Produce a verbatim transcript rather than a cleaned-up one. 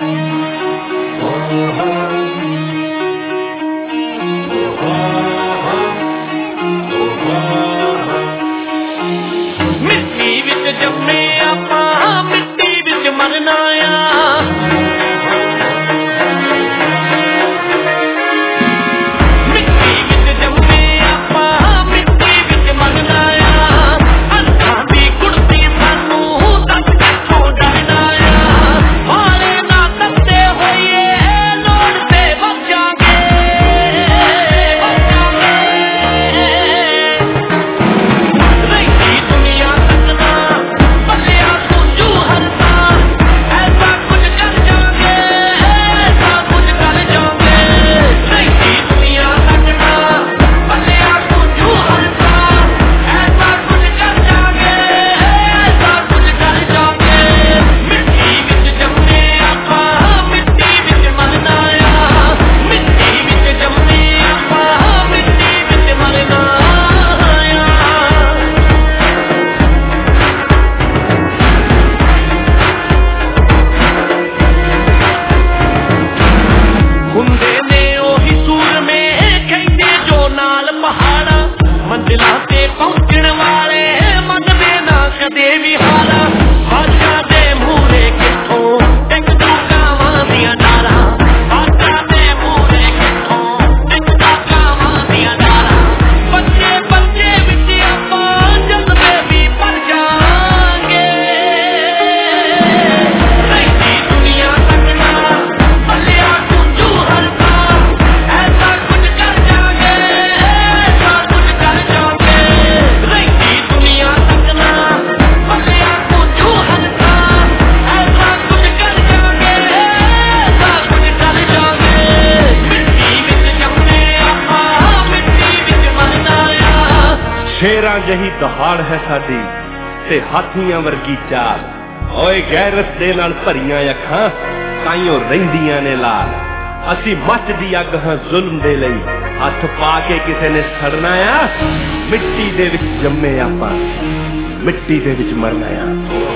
शेरां जही दहाड़ है साडी ते हाथियां वर्गी चाल। ओए गैरत दे नाल भरियां अखां काइयों रहिंदियां ने लाल। असी मचदी अग हां जुल्म दे लई हथ पा के किसे ने सड़ना आ। मिट्टी दे विच जम्मे आपां मिट्टी दे विच मरना आ।